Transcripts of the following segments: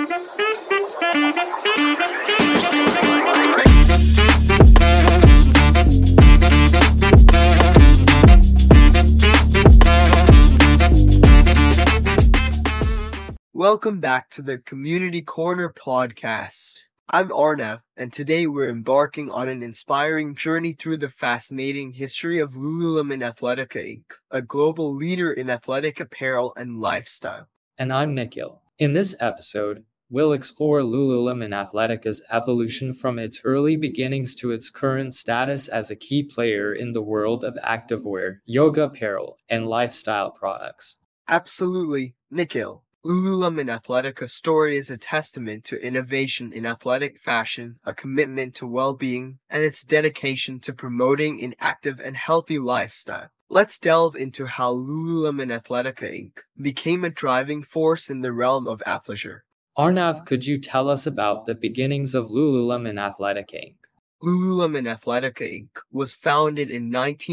Welcome back to the Community Corner podcast. I'm Arnav, and today we're embarking on an inspiring journey through the fascinating history of Lululemon Athletica Inc., a global leader in athletic apparel and lifestyle. And I'm Nikhil. In this episode, we'll explore Lululemon Athletica's evolution from its early beginnings to its current status as a key player in the world of activewear, yoga apparel, and lifestyle products. Absolutely, Nikhil. Lululemon Athletica's story is a testament to innovation in athletic fashion, a commitment to well-being, and its dedication to promoting an active and healthy lifestyle. Let's delve into how Lululemon Athletica Inc. became a driving force in the realm of athleisure. Arnav, could you tell us about the beginnings of Lululemon Athletica Inc.? Lululemon Athletica Inc. was founded in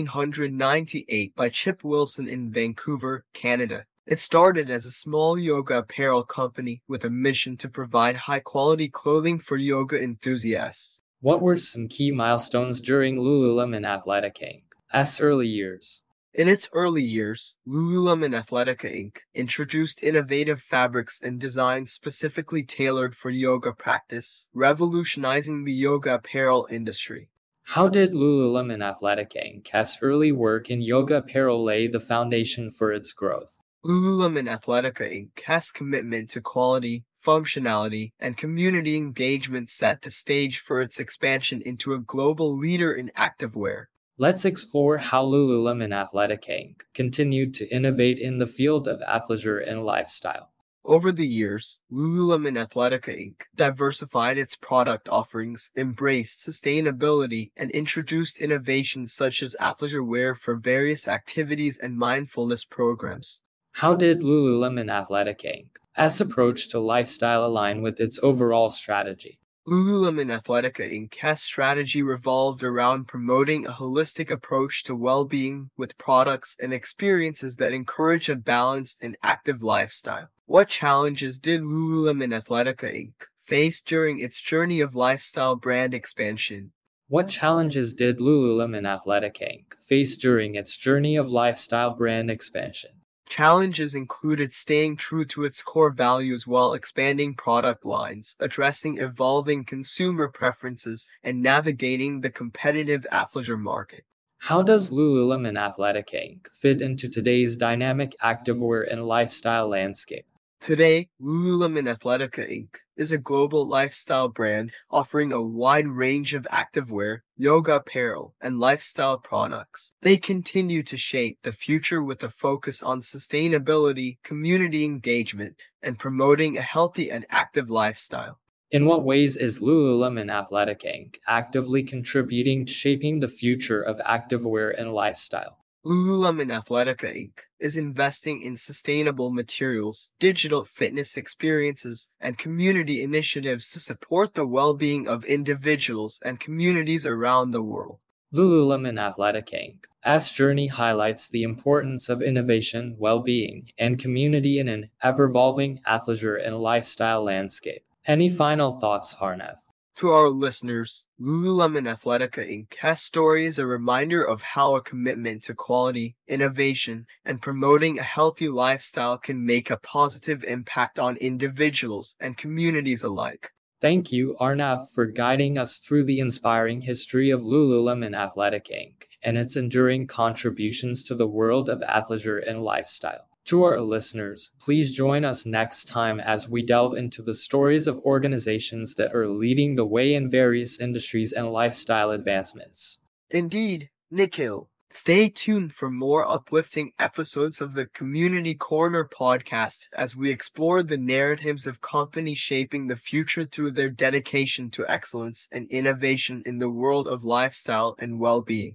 1998 by Chip Wilson in Vancouver, Canada. It started as a small yoga apparel company with a mission to provide high-quality clothing for yoga enthusiasts. What were some key milestones during Lululemon Athletica Inc.'s early years? In its early years, Lululemon Athletica Inc. introduced innovative fabrics and designs specifically tailored for yoga practice, revolutionizing the yoga apparel industry. How did Lululemon Athletica Inc.'s early work in yoga apparel lay the foundation for its growth? Lululemon Athletica Inc.'s commitment to quality, functionality, and community engagement set the stage for its expansion into a global leader in activewear. Let's explore how Lululemon Athletica Inc. continued to innovate in the field of athleisure and lifestyle. Over the years, Lululemon Athletica Inc. diversified its product offerings, embraced sustainability, and introduced innovations such as athleisure wear for various activities and mindfulness programs. How did Lululemon Athletica Inc.'s approach to lifestyle align with its overall strategy? Lululemon Athletica Inc.'s strategy revolved around promoting a holistic approach to well-being with products and experiences that encourage a balanced and active lifestyle. What challenges did Lululemon Athletica Inc. face during its journey of lifestyle brand expansion? What challenges did Lululemon Athletica Inc. face during its journey of lifestyle brand expansion? Challenges included staying true to its core values while expanding product lines, addressing evolving consumer preferences, and navigating the competitive athleisure market. How does Lululemon Athletica Inc. fit into today's dynamic activewear and lifestyle landscape? Today, Lululemon Athletica Inc. is a global lifestyle brand offering a wide range of activewear, yoga apparel, and lifestyle products. They continue to shape the future with a focus on sustainability, community engagement, and promoting a healthy and active lifestyle. In what ways is Lululemon Athletica Inc. actively contributing to shaping the future of activewear and lifestyle? Lululemon Athletica Inc. is investing in sustainable materials, digital fitness experiences, and community initiatives to support the well-being of individuals and communities around the world. Lululemon Athletica Inc.'s journey highlights the importance of innovation, well-being, and community in an ever-evolving athleisure and lifestyle landscape. Any final thoughts, Arnav? To our listeners, Lululemon Athletica Inc.'s story is a reminder of how a commitment to quality, innovation, and promoting a healthy lifestyle can make a positive impact on individuals and communities alike. Thank you, Arnav, for guiding us through the inspiring history of Lululemon Athletica Inc. and its enduring contributions to the world of athleisure and lifestyle. To our listeners, please join us next time as we delve into the stories of organizations that are leading the way in various industries and lifestyle advancements. Indeed, Nikhil. Stay tuned for more uplifting episodes of the Community Corner podcast as we explore the narratives of companies shaping the future through their dedication to excellence and innovation in the world of lifestyle and well-being.